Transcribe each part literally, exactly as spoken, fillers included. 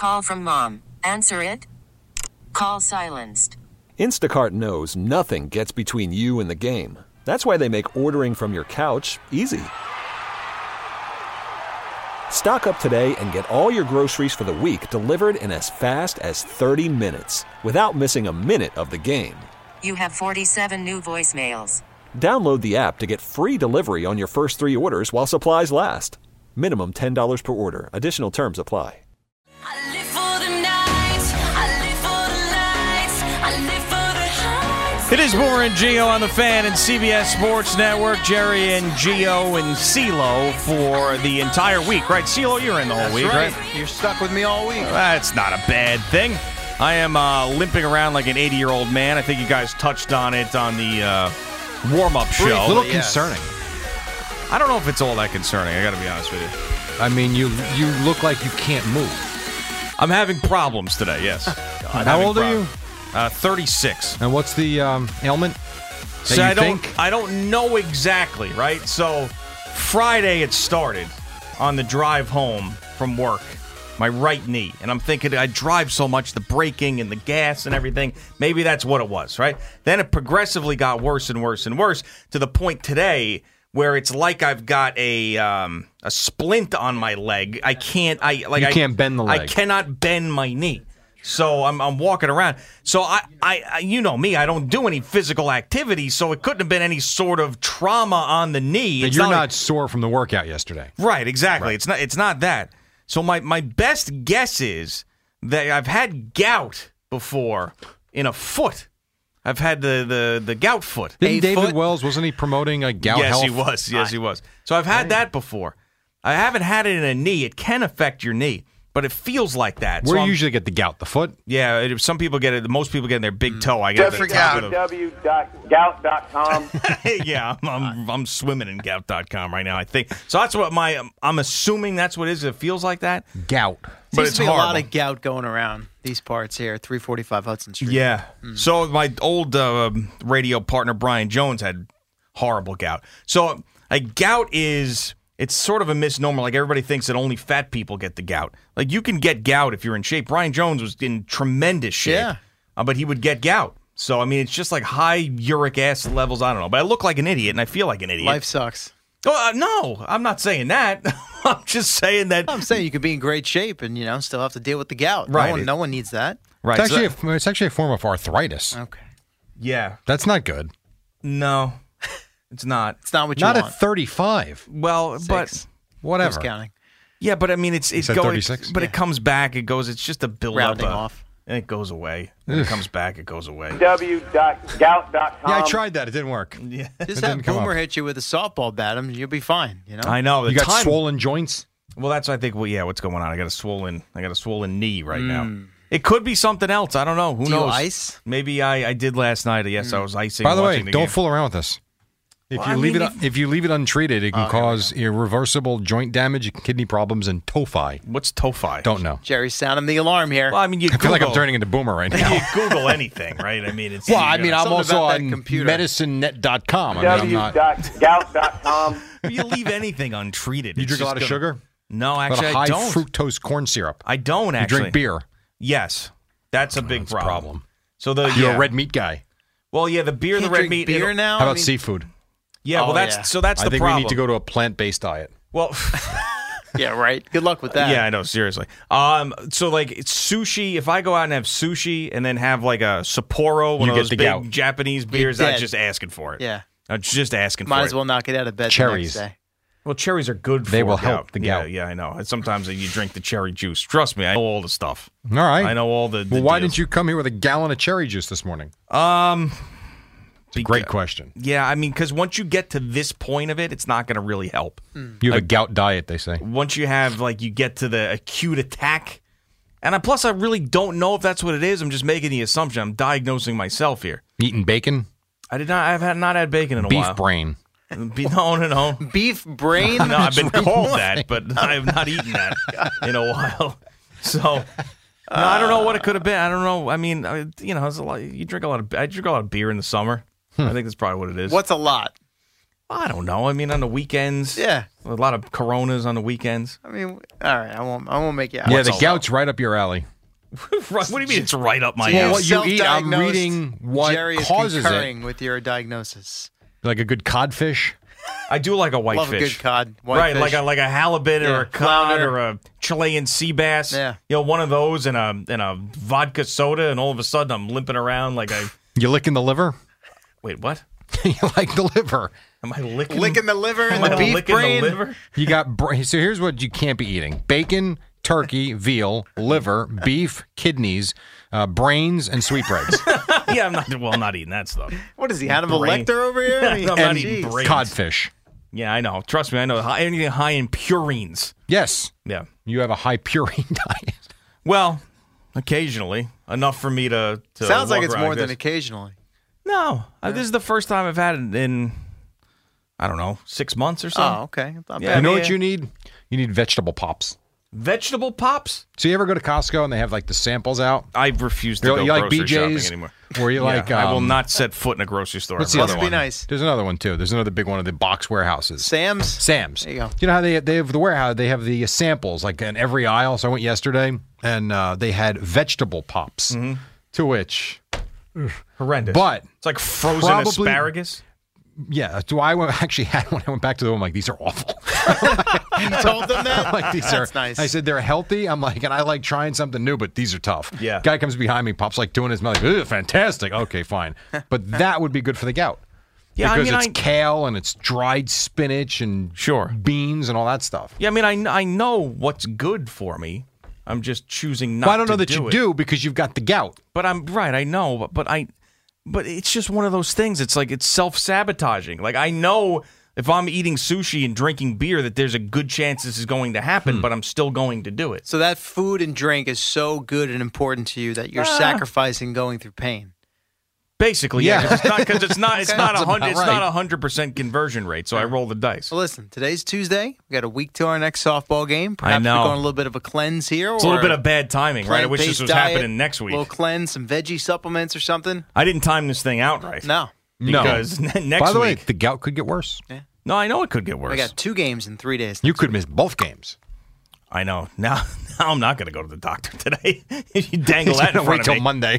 Call from mom. Answer it. Call silenced. Instacart knows nothing gets between you and the game. That's why they make ordering from your couch easy. Stock up today and get all your groceries for the week delivered in as fast as thirty minutes without missing a minute of the game. You have forty-seven new voicemails. Download the app to get free delivery on your first three orders while supplies last. Minimum ten dollars per order. Additional terms apply. I live for the nights. I live for the lights. I live for the heights. It is Boomer and Gio on the Fan and C B S Sports Network. Jerry and Gio and CeeLo for the entire week, right? CeeLo, you're in the whole That's week, right. right? You're stuck with me all week. That's not a bad thing. I am uh, limping around like an eighty-year-old man. I think you guys touched on it on the uh, warm-up show. A little Yes. concerning. I don't know if it's all that concerning. I got to be honest with you. I mean, you you look like you can't move. I'm having problems today. Yes. I'm How having old are you? problems. Uh, thirty-six. And what's the um, ailment? That So you I don't. think? I don't know exactly. Right. So Friday it started on the drive home from work. My right knee, and I'm thinking I drive so much, the braking and the gas and everything. Maybe that's what it was. Right. Then it progressively got worse and worse and worse to the point today where it's like I've got a um, a splint on my leg. I can't. I like. You I can't bend the leg. I cannot bend my knee. So I'm I'm walking around. So I, I, I you know me, I don't do any physical activity, so it couldn't have been any sort of trauma on the knee. That It's you're not not like- sore from the workout yesterday. right, exactly. It's not it's not that. So my, my best guess is that I've had gout before in a foot. I've had the, the, the gout foot. Didn't Eight David foot? Wells, wasn't he promoting a gout yes, health? he was. Yes, he was. So I've had that before. I haven't had it in a knee. It can affect your knee, but it feels like that. Where so do I'm- you usually get the gout? The foot? Yeah, it, some people get it. Most people get it in their big toe. I get Jeffrey the top Gout. of the- w dot gout dot com. yeah, I'm, I'm I'm swimming in gout dot com right now, I think. So that's what my um, I'm assuming that's what it is. It feels like that. Gout. But Seems it's to be a lot horrible. of gout going around these parts here, three forty-five Hudson Street. Yeah. So my old uh, radio partner Brian Jones had horrible gout. So a gout is it's sort of a misnomer. Like everybody thinks that only fat people get the gout. Like you can get gout if you're in shape. Brian Jones was in tremendous shape. Yeah. Uh, but he would get gout. So I mean, it's just like high uric acid levels. I don't know, but I look like an idiot and I feel like an idiot. Life sucks. Oh, uh, no, I'm not saying that. I'm just saying that. I'm saying you could be in great shape and, you know, still have to deal with the gout. Right. No one, no one needs that. Right. It's so actually, a, it's actually a form of arthritis. Okay. yeah. That's not good. No, it's not. It's not what you Not want. at thirty-five. Well, but Six. Whatever. Who's counting? yeah, but I mean, it's it's said going. thirty-six? But it comes back. It goes. It's just a build Rounding up. uh, off. And it goes away. And it comes back. It goes away. w dot gout dot com. Yeah, I tried that. It didn't work. Yeah. Just It have didn't come Boomer up. hit you with a softball bat, and you'll be fine. You know. I know. The You got time, swollen joints? Well, that's I think. Well, yeah. What's going on? I got a swollen. I got a swollen knee right Hmm. now. It could be something else. I don't know. Who Do you knows? ice? Maybe I, I did last night. Yes, I was icing. By the way, watching the don't game. fool around with this. If Well, you I leave mean, it if- if you leave it untreated, it can cause irreversible joint damage, kidney problems, and tophi. What's TOFI? Don't know. Jerry's sounding the alarm here. Well, I mean, you I feel like I'm Google- turning into Boomer right You now. Google anything, right? I mean, it's. Well, you're I mean, gonna- I'm Something also about that on computer. medicine net dot com. I mean, I'm w not. dot gout dot com. you leave anything untreated. You it's drink a just lot of gonna- sugar? No, But actually, a high I don't. fructose corn syrup. I don't You actually. drink beer. Yes, that's a big That's a problem. problem. So the You're yeah. a red meat guy. Well, yeah, the beer, Can't the red drink meat. beer it'll- now. How I about mean, seafood? Yeah, well, Oh, that's yeah. so that's I the think problem. we need to go to a plant-based diet. Well, Yeah, right. Good luck with that. yeah, I know. Seriously. Um, so like it's sushi. If I go out and have sushi and then have like a Sapporo, one You of get those the big gout. Japanese beers, I'm dead. just asking for it. Yeah. I'm just asking Might for as it. well not get out of bed Cherries. the next day. Well, cherries are good for They will gout. help the gout. Yeah, yeah, I know. And sometimes you drink the cherry juice. Trust me, I know all the stuff. All right. I know all the. the Well, why deals. didn't you come here with a gallon of cherry juice this morning? Um, It's a great question. yeah, I mean, because once you get to this point of it, it's not going to really help. You have a gout diet, they say. Once you have like you get to the acute attack, and I, plus I really don't know if that's what it is. I'm just making the assumption. I'm diagnosing myself here. Eating bacon, I did not. I've had not had bacon in a beef while. brain. Be, no, no, no. Beef brain? No, I've been called that, but I have not eaten that in a while. So, no, I don't know what it could have been. I don't know. I mean, I, you know, it's a lot, you drink a lot of. I drink a lot of beer in the summer. I think that's probably what it is. What's a lot? I don't know. I mean, on the weekends. Yeah. A lot of Coronas on the weekends. I mean, all right. I won't. I won't make you. Yeah, What's the all gout's right up your alley. Right. What do you mean it's right up my that? Well, alley? what you eat, I'm Self-diagnosed. reading what Jerry is causes concurring it. with your diagnosis. Like a good codfish. I do like a Love a whitefish. good cod. Right, Whitefish. like a like a halibut Yeah, or a cod flounder. or a Chilean sea bass. Yeah. You know, one of those and a and a vodka soda, and all of a sudden I'm limping around like I. You licking the liver? Wait, what? You like the liver. Am I licking? licking the liver and Am the I beef licking brain. the liver? You got bra- so here's what you can't be eating: bacon, turkey, veal, liver, beef, kidneys, uh, brains, and sweetbreads. Yeah, I'm not. Well, I'm not eating that stuff. What is he, Hannibal Brain. Lecter over here? I mean, I'm not geez. eating brains. Codfish. Yeah, I know. Trust me, I know. High, anything high in purines. Yes, Yeah. you have a high purine diet. Well, occasionally enough for me to. to Sounds like walk it's around more like than this. occasionally. No, uh, this is the first time I've had it in. I don't know, six months or so. Oh, okay. Not Yeah. bad. You know yeah. what you need? You need vegetable pops. Vegetable pops? So you ever go to Costco and they have like the samples out? I refuse to You, go you like grocery B shopping J's? anymore. Or you Yeah, like? I will um, not set foot in a grocery store. What's the ever. other Must be one? nice. There's another one too. There's another big one of the box warehouses. Sam's? Sam's. There you go. You know how they they have the warehouse? They have the samples like in every aisle. So I went yesterday and uh, they had vegetable pops. Mm-hmm. To which, Horrendous. but It's like frozen probably- asparagus. yeah, so I went, actually had when I went back to them. I'm like, these are awful. You told them that? like these That's are. nice. I said they're healthy. I'm like, and I like trying something new, but these are tough. Yeah. Guy comes behind me, pops like doing his mouth, like, ugh, fantastic. Okay, fine. But that would be good for the gout. Yeah, I because mean, it's I- kale and it's dried spinach and Sure. beans and all that stuff. Yeah, I mean, I, I know what's good for me. I'm just choosing not Well, I don't to know that do you it. do because you've got the gout. But I'm right. I know, but, but I, but it's just one of those things. It's like it's self sabotaging. Like I know if I'm eating sushi and drinking beer that there's a good chance this is going to happen, but I'm still going to do it. So that food and drink is so good and important to you that you're Ah. sacrificing going through pain. Basically, yeah, Yeah. because it's not because it's not it's not a Sounds hundred about it's right. not a hundred percent conversion rate. So I roll the dice. Well, listen, today's Tuesday. We got a week to our next softball game. Perhaps know. we're going a little bit of a cleanse here. It's a little bit of bad timing, right? I wish this was diet, happening next week. little cleanse, some veggie supplements or something. I didn't time this thing out right. No. because No. next By the way, week. the gout could get worse. No, I know it could get worse. We got two games in three days. You could miss both games. I know. Now, now I'm not going to go to the doctor today. You dangle that in front Wait of till me. Monday.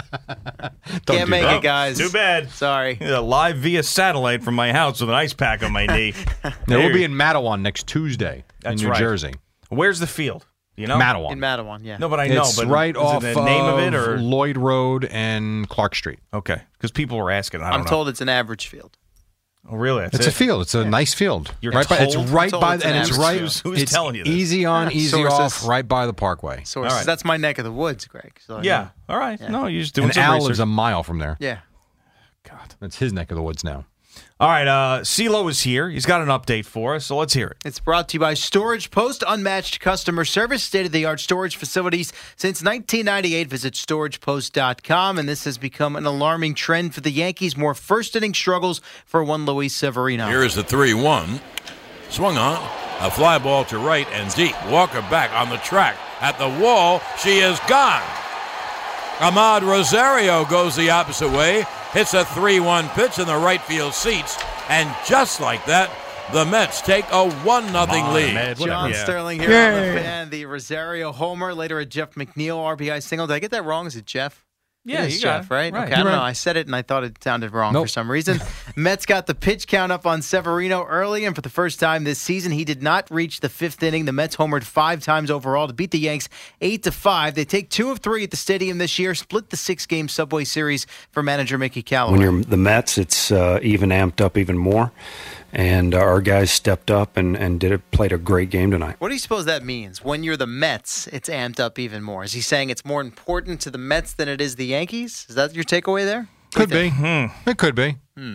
Don't Can't do make that. it, guys. Too bad. Sorry. Yeah, live via satellite from my house with an ice pack on my knee. No, There- we'll be in Matawan next Tuesday That's in New right. Jersey. Where's the field? You know, Matawan. In Matawan, yeah. No, but I know. It's but right is off it the name of it of or Lloyd Road and Clark Street. okay? Because people were asking. I don't I'm know. told it's an average field. Oh, really? That's It's it? a field. It's a nice field. You're right by, it's told? right Told by, it's an and it's average right. field. Who's- who's it's telling you this? easy on, Yeah, easy sources. off, right by the Parkway. Sources. All right. That's my neck of the woods, Greg. So, Yeah. All right. No, you're just doing And some Al research. lives a mile from there. Yeah. God. That's his neck of the woods now. All right. Uh, CeeLo is here. He's got an update for us, so let's hear it. It's brought to you by Storage Post, unmatched customer service, state-of-the-art storage facilities since nineteen ninety-eight. Visit storage post dot com, and this has become an alarming trend for the Yankees. More first-inning struggles for one Luis Severino. Here is the three one. Swung on. A fly ball to right and deep. Walker back on the track. At the wall. She is gone. Ahmad Rosario goes the opposite way. Hits a three one pitch in the right field seats. And just like that, the Mets take a one nothing on, lead. Ahmed. Whatever. John Yeah. Sterling here on the fan. The Rosario homer. Later a Jeff McNeil R B I single. Did I get that wrong? Is it Jeff? Yeah, It is you got Jeff, it. right? Right. Okay, I don't You're know. right. I said it and I thought it sounded wrong Nope. for some reason. Mets got the pitch count up on Severino early, and for the first time this season, he did not reach the fifth inning. The Mets homered five times overall to beat the Yanks eight to five. They take two of three at the stadium this year, split the six-game Subway Series for manager Mickey Callaway. When you're the Mets, it's uh, even amped up even more. And uh, our guys stepped up and, and did it, played a great game tonight. What do you suppose that means? When you're the Mets, it's amped up even more. Is he saying it's more important to the Mets than it is the Yankees? Is that your takeaway there? Could be. It could be.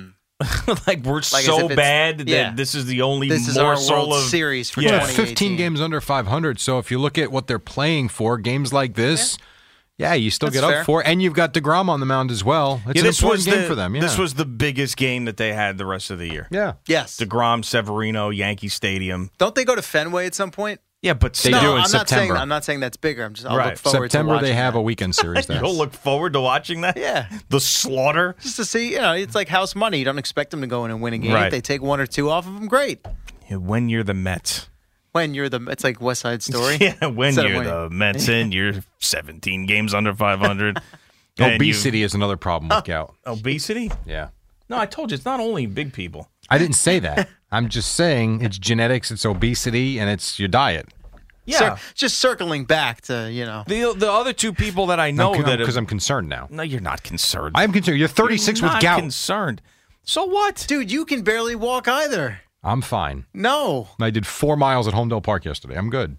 like we're Like as so if it's- bad that yeah. this is the only This is our morsel World of Series for Yeah. Yeah, twenty fifteen eighteen. games under five hundred. So if you look at what they're playing for, games like this, yeah, you still That's get fair. up for it. And you've got DeGrom on the mound as well. It's Yeah, an this important was game the, for them. Yeah. This was the biggest game that they had the rest of the year. yeah. Yes. DeGrom, Severino, Yankee Stadium. Don't they go to Fenway at some point? Yeah, but They no, do in I'm not saying September. I'm not saying that's bigger. I'm just I'll Right. look forward September, to watching they have that. a weekend series there. You'll look forward to watching that? Yeah. The slaughter? Just to see, you know, it's like house money. You don't expect them to go in and win a game. Right. If they take one or two off of them, great. Yeah, when you're the Mets. When you're the, it's like West Side Story. Yeah, when Instead of you're winning. the Mets and you're seventeen games under five hundred. and you- Obesity is another problem with gout. Obesity? Yeah. No, I told you, it's not only big people. I didn't say that. I'm just saying it's genetics, it's obesity, and it's your diet. Yeah. Cir- just circling back to, you know. The the other two people that I know that Because have- I'm concerned now. No, you're not concerned. I am concerned. You're thirty-six You're with not gout. concerned. So what? Dude, you can barely walk either. I'm fine. No. I did four miles at Homedale Park yesterday. I'm good.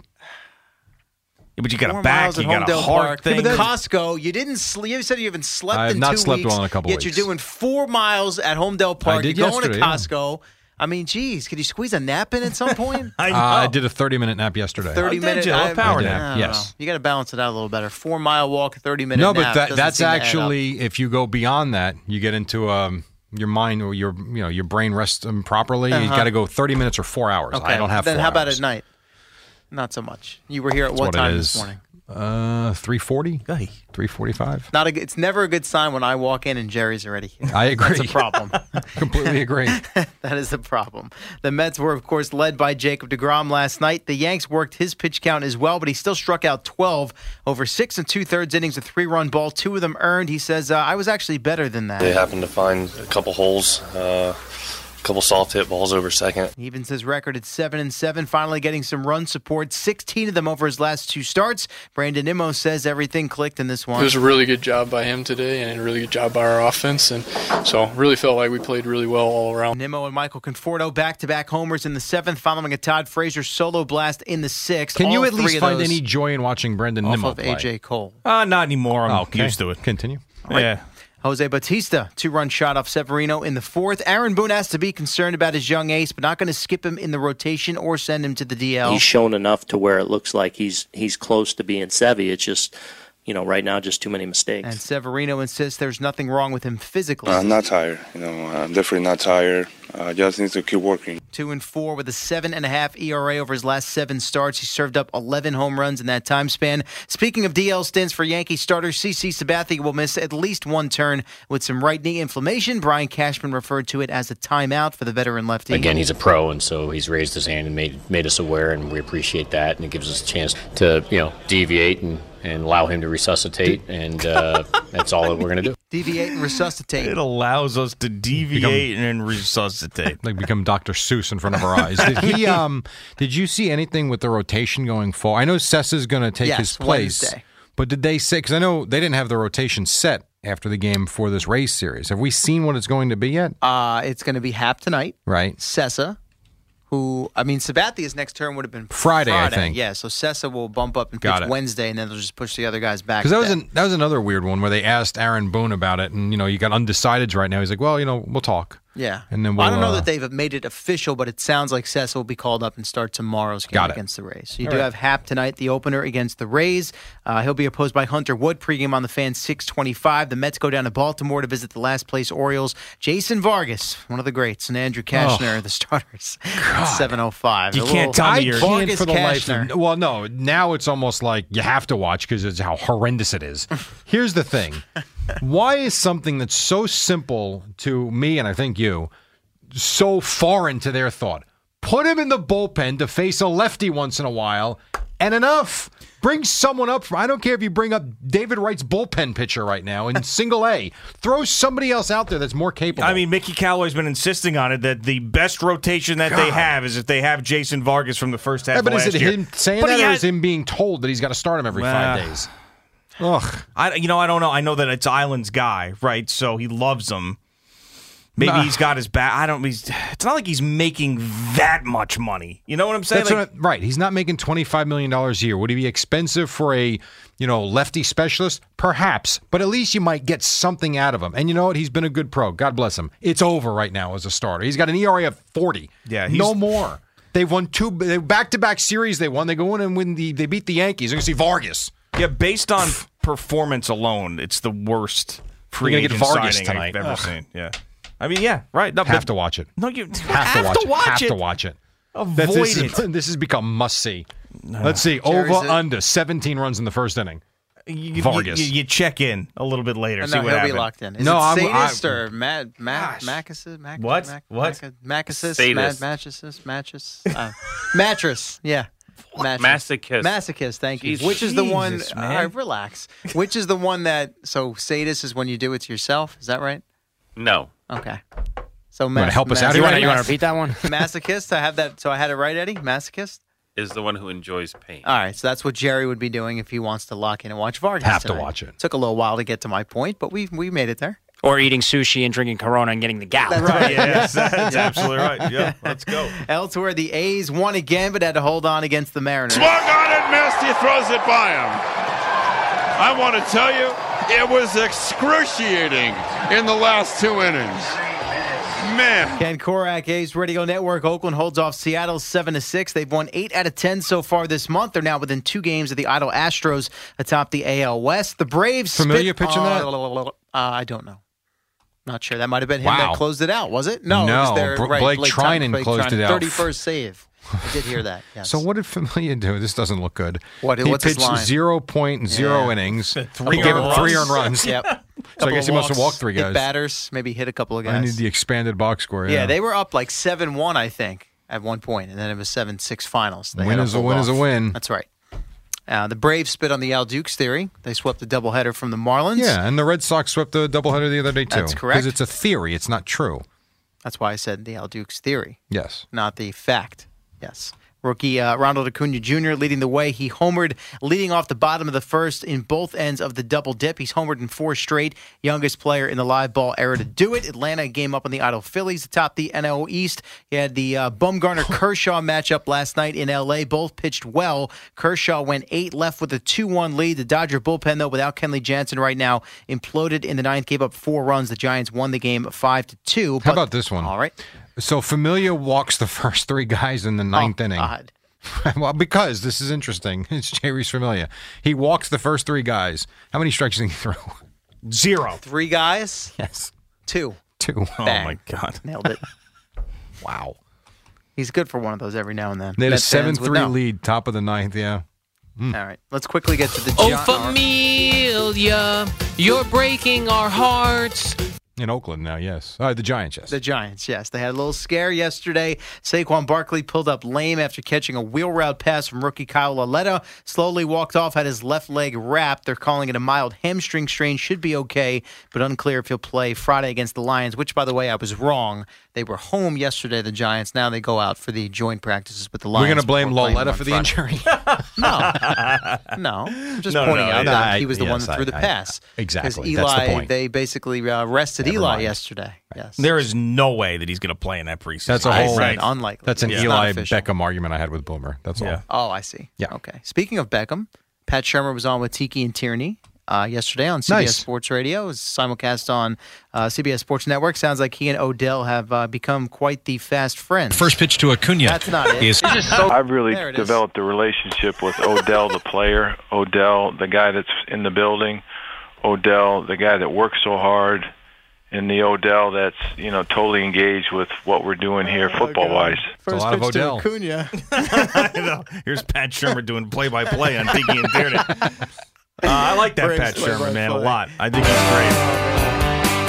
Yeah, but you got Four a back, miles you at got a Homedale heart Park. thing. Costco, you didn't sleep. You said you haven't slept I have in not two slept weeks. well in a couple yet weeks. you're doing four miles at Homedale Park. did You're going to yesterday, yeah. Costco. I mean, geez, could you squeeze a nap in at some point? I Uh, know. I did a thirty-minute nap yesterday. thirty Oh, did minutes. you? A power nap. Yes. You got to balance it out a little better. Four mile walk, thirty minute No, nap. but that, doesn't that's seem to add up. actually, if you go beyond that, you get into um, your mind or your you know your brain rests um, properly. You Uh-huh. got to go thirty minutes or four hours. Okay. I don't have. Then four how about hours. at night? Not so much. You were here at That's what what it time is. this morning? Uh, three forty, Hey. three forty-five. Not a. It's never a good sign when I walk in and Jerry's already here. I agree. That's a problem. Completely agree. That is the problem. The Mets were, of course, led by Jacob deGrom last night. The Yanks worked his pitch count as well, but he still struck out twelve over six and two-thirds innings, a three-run ball, two of them earned. He says, uh, I was actually better than that. They happened to find a couple holes, uh, a couple soft hit balls over second. He evens his record at seven and seven, finally getting some run support, sixteen of them over his last two starts. Brandon Nimmo says everything clicked in this one. It was a really good job by him today and a really good job by our offense. And so really felt like we played really well all around. Nimmo and Michael Conforto back-to-back homers in the seventh, following a Todd Frazier solo blast in the sixth. Can you All at least three of find those any joy in watching Brendan off Nimmo of play? A J Cole? Uh, not anymore. I'm Okay. used to it. Continue. Yeah. Jose Bautista, two-run shot off Severino in the fourth. Aaron Boone has to be concerned about his young ace, but not going to skip him in the rotation or send him to the D L. He's shown enough to where it looks like he's he's close to being Sevy. It's just, you know, right now just too many mistakes. And Severino insists there's nothing wrong with him physically. I'm not tired. You know, I'm definitely not tired. I uh, just need to keep working. Two and four with a seven and a half E R A over his last seven starts. He served up eleven home runs in that time span. Speaking of D L stints for Yankee starter C C Sabathia will miss at least one turn with some right knee inflammation. Brian Cashman referred to it as a timeout for the veteran lefty. Again, he's a pro, and so he's raised his hand and made made us aware, and we appreciate that, and it gives us a chance to you know deviate and, and allow him to resuscitate, and uh, that's all that we're going to do. Deviate and resuscitate. It allows us to deviate and resuscitate. Like become Doctor Seuss in front of our eyes. Did he? Um, did you see anything with the rotation going forward? I know Sessa's going to take Yes, his place, Wednesday. but did they say? Because I know they didn't have the rotation set after the game for this race series. Have we seen what it's going to be yet? Uh, it's going to be Hap tonight. Right. Sessa, who, I mean, Sabathia's next turn would have been Friday, I think. Yeah, so Sessa will bump up and Got pitch it. Wednesday, and then they'll just push the other guys back. Because that to was an, that was another weird one where they asked Aaron Boone about it, and you know you got undecideds right now. He's like, well, you know, we'll talk. Yeah. And then Well, I we'll, don't know uh, that they've made it official, but it sounds like Sessa will be called up and start tomorrow's game Got it. against the Rays. So you All do right. have Hap tonight, the opener against the Rays. Uh, he'll be opposed by Hunter Wood. Pregame on the fan six twenty-five. The Mets go down to Baltimore to visit the last place Orioles. Jason Vargas, one of the greats, and Andrew Kashner, the starters, at seven oh five. You A can't little- tell me I you're- can't Vargas for the life Kashner. of well, no. Now it's almost like you have to watch because it's how horrendous it is. Here's the thing: why is something that's so simple to me and I think you so foreign to their thought? Put him in the bullpen to face a lefty once in a while, and enough. Bring someone up. From, I don't care if you bring up David Wright's bullpen pitcher right now in single A. Throw somebody else out there that's more capable. I mean, Mickey Callaway's been insisting on it that the best rotation that they God. have is if they have Jason Vargas from the first half yeah, but of is last it year. him saying But that, he or had- is him being told that he's got to start him every five Well, days? Ugh. I, you know, I don't know. I know that it's Island's guy, right? So he loves him. Maybe Nah. he's got his back. I don't. He's, it's not like he's making that much money. You know what I'm saying? That's Like, what I- right. He's not making twenty-five million dollars a year. Would he be expensive for a, you know, lefty specialist? Perhaps. But at least you might get something out of him. And you know what? He's been a good pro. God bless him. It's over right now as a starter. He's got an E R A of forty. Yeah, he's- no more. They've won two they- back-to-back series they won. They go in and win the, they beat the Yankees. You're going to see Vargas. yeah, based on performance alone, it's the worst free You're gonna agent get Vargas signing tonight. I've ever Ugh. seen. Yeah, I mean, yeah, right. No, Have but- to watch it. No, you Have, to watch, it. Have it. to watch it. Avoid That's- this it. Is, this has become must-see. Let's see. Jerry's Over, a- under, seventeen runs in the first inning. You, Vargas. You, you, you check in a little bit later. No, see what he'll happened. be locked in. Is No, it I'm- sadist I- or mad, mad, Macasis? Mac, What? Mac, What? Mac, Macasis? Mad, Sadist. mattresses? Mattress? Uh, mattress. Yeah. Mattress. Masochist. Masochist, thank you. Jesus. Which is the one, Jesus, all man. right, relax. Which is the one that, so sadist is when you do it to yourself? Is that right? No. Okay. So You want to help us out You here? want to Eddie? you want to repeat that one? Masochist, I have that, so I had it right, Eddie? Masochist? Is the one who enjoys pain. All right, so that's what Jerry would be doing if he wants to lock in and watch Vargas Have to tonight. watch it. Took a little while to get to my point, but we we made it there. Or eating sushi and drinking Corona and getting the gout. Right, yes, that's absolutely right. Yeah, let's go. Elsewhere, the A's won again, but had to hold on against the Mariners. Swung on and missed. He throws it by him. I want to tell you, it was excruciating in the last two innings. Man. Ken Korak, A's Radio Network. Oakland holds off Seattle seven to six. They've won eight out of ten so far this month. They're now within two games of the idle Astros atop the A L West. The Braves Familiar spit, pitching that? Uh, I don't know. Not sure. That might have been him Wow. that closed it out, was it? No, it No, was their, Br- right, Blake Tynan- Trinan closed it out. thirty-first save. I did hear that. Yes. So what did Familia do? This doesn't look good. What- he what's his pitched line? zero point zero Yeah. innings. Three He gave earned up three runs. earned runs. Yep. So I Couple guess he of must have walks, walked three hit guys. batters, maybe hit a couple of guys. I need the expanded box score. Yeah, Yeah, they were up like seven one, I think, at one point, and then it was seven six finals. They Win had to is a hold win is a off. win. That's right. Uh, the Braves spit on the Al Dukes theory. They swept a doubleheader from the Marlins. Yeah, and the Red Sox swept the doubleheader the other day too. That's correct. Because it's a theory. It's not true. That's why I said the Al Dukes theory, Yes. not the fact. Yes. Rookie uh, Ronald Acuna Junior leading the way. He homered leading off the bottom of the first in both ends of the double dip. He's homered in four straight. Youngest player in the live ball era to do it. Atlanta game up on the idle Phillies atop the N L East. You had the uh, Bumgarner-Kershaw matchup last night in L A. Both pitched well. Kershaw went eight, left with a two one lead. The Dodger bullpen, though, without Kenley Jansen right now, imploded in the ninth, gave up four runs. The Giants won the game five to two. How about this one? All right. So Familia walks the first three guys in the ninth Oh, inning. God. Well, because this is interesting. It's Jerry's Familia. He walks the first three guys. How many strikes did he throw? Zero. Three guys? Yes. Two. Two. Oh, Bang. my God. Nailed it. Wow. He's good for one of those every now and then. They had a Mets fans would seven three know. lead, top of the ninth, yeah. All right, let's quickly get to the Oh, Gi- Familia, you're breaking our hearts. In Oakland now, yes. Uh, the Giants, yes. The Giants, yes. They had a little scare yesterday. Saquon Barkley pulled up lame after catching a wheel route pass from rookie Kyle Lauletta. Slowly walked off, had his left leg wrapped. They're calling it a mild hamstring strain. Should be okay, but unclear if he'll play Friday against the Lions, which, by the way, I was wrong. They were home yesterday, the Giants. Now they go out for the joint practices with the Lions. We're going to blame before playing Lauletta them for on the Friday. injury? No. No. I'm just No, pointing no, out no, that I- he was the one yes, that threw I- the I- pass. exactly. Because That's the Eli, point. they basically uh, rested Never Eli mind. yesterday. Yes. There is no way that he's going to play in that preseason. That's a I whole said unlikely. That's an It's not Eli official. Beckham argument I had with Boomer. That's all. Yeah. Oh, I see. Yeah. Okay. Speaking of Beckham, Pat Shermer was on with Tiki and Tierney uh, yesterday on C B S Nice. Sports Radio. It was simulcast on uh, C B S Sports Network. Sounds like he and Odell have uh, become quite the fast friends. First pitch to Acuna. That's not it. Is- I've really There it is. developed a relationship with Odell, the player, Odell, the guy that's in the building, Odell, the guy that works so hard, and the Odell that's, you know, totally engaged with what we're doing here football-wise. First lot of pitch to Odell. Acuna. I know. Here's Pat Shermer doing play-by-play on Tiki and Tierney. Uh, I like that Brings Pat Shermer, man, a play-by-play. lot. I think he's great.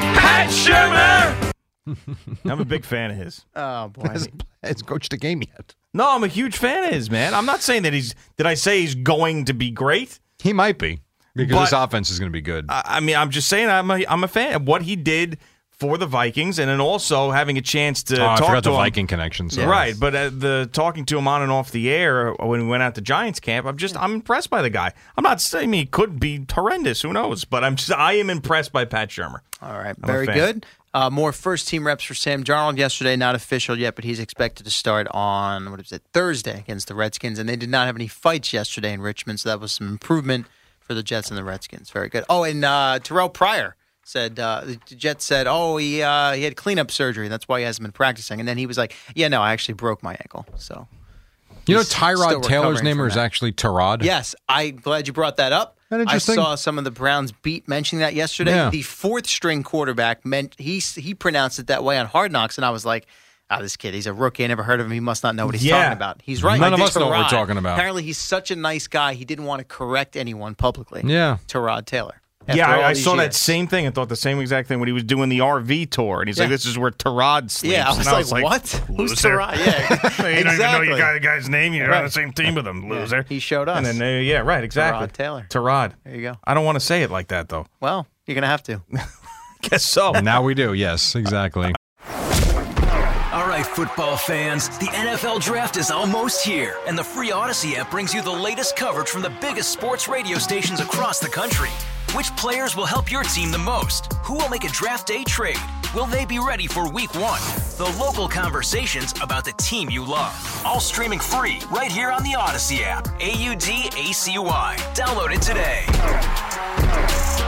Pat Shermer! I'm a big fan of his. Oh, boy. Hasn't, hasn't coached a game yet. No, I'm a huge fan of his, man. I'm not saying that he's. Did I say he's going to be great? He might be. Because But- this offense is going to be good. I, I mean, I'm just saying I'm a, I'm a fan of what he did for the Vikings, and then also having a chance to oh, I talk forgot to the him. Viking connection. So. Right, but uh, the talking to him on and off the air when we went out to Giants camp, I'm just I'm impressed by the guy. I'm not saying he could be horrendous, who knows? But I'm just I am impressed by Pat Shermer. All right, I'm a very fan. good. Uh, more first-team reps for Sam Darnold yesterday. Not official yet, but he's expected to start on, what is it, Thursday against the Redskins. And they did not have any fights yesterday in Richmond, so that was some improvement for the Jets and the Redskins. Very good. Oh, and uh, Terrell Pryor said, uh, the Jets said, oh, he uh, he had cleanup surgery. That's why he hasn't been practicing. And then he was like, yeah, no, I actually broke my ankle. So, You know, he's still Tyrod Taylor's recovering name from is that. actually Tyrod. Yes, I'm glad you brought that up. Isn't that I interesting? saw some of the Browns beat mentioning that yesterday. Yeah. The fourth string quarterback meant he he pronounced it that way on Hard Knocks, and I was like, Oh, this kid, he's a rookie. I never heard of him. He must not know what he's Yeah. talking about. He's right. None I of did us know what we're Tyrod. talking about. Apparently, he's such a nice guy. He didn't want to correct anyone publicly. Yeah. Tyrod Taylor. After Yeah, all I, I these saw that years. same thing and thought the same exact thing when he was doing the R V tour. And he's Yeah. like, this is where Tyrod sleeps. Yeah, I was, and like, what? Who's loser. Tyrod? Yeah, you don't even know you exactly. got the guy's name. You're on Right. the same team with him, loser. He showed us. And then, uh, yeah, right, exactly. Tyrod Taylor. Tyrod. There you go. I don't want to say it like that, though. Well, you're going to have to. Guess so. Now we do. Yes, exactly. All right, football fans, the N F L Draft is almost here, and the free Odyssey app brings you the latest coverage from the biggest sports radio stations across the country. Which players will help your team the most? Who will make a draft day trade? Will they be ready for week one? The local conversations about the team you love. All streaming free right here on the Odyssey app. A U D A C Y. Download it today.